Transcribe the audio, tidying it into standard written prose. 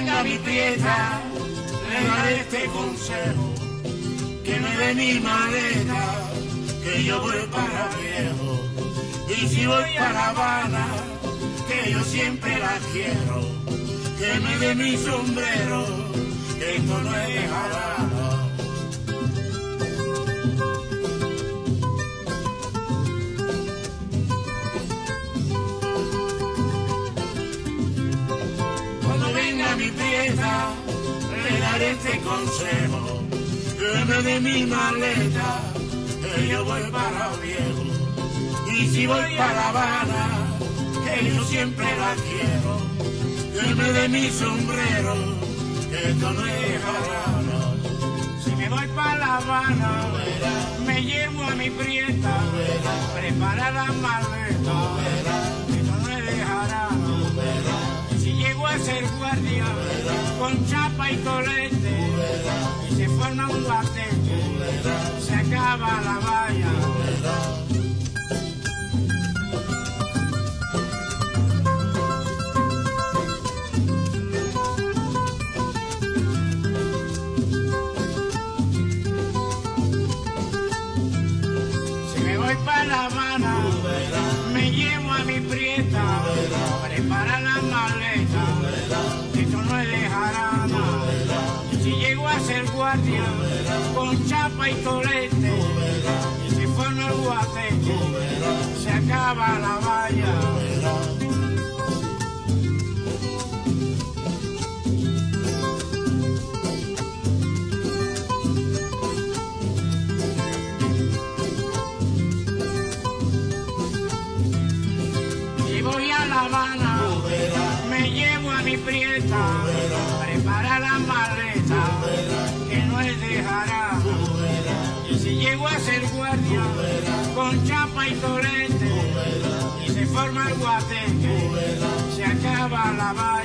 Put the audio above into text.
venga mi prieta, le daré este consejo, que me dé mi maleta, que yo voy para Viejo. Y si voy para La Habana, que yo siempre la quiero, que me dé mi sombrero, que esto no es de Habana. Cuando venga mi prieta, le daré este consejo, que me dé mi maleta, que yo voy para Viejo. Y si voy para La Habana, que yo siempre la quiero, que me dé mi sombrero, que esto no es Habana. Si me voy para La Habana, me llevo a mi prieta, prepara la maleta, esto no es de jarana. Si llego a ser guardia, con chapa y tolete, y se forma un guateque, se acaba la valla. Para La Habana, me llevo a mi prieta, prepara la maleta, esto no es de jarana. Si llego a ser guardia, con chapa y tolete, y se forma el guateque, se acaba la valla. Voy a La Habana, me llevo a mi prieta, prepara la maleta, que no es de jarana. Y si llego a ser guardia, con chapa y tolete, y se forma el guateque, se acaba la valla.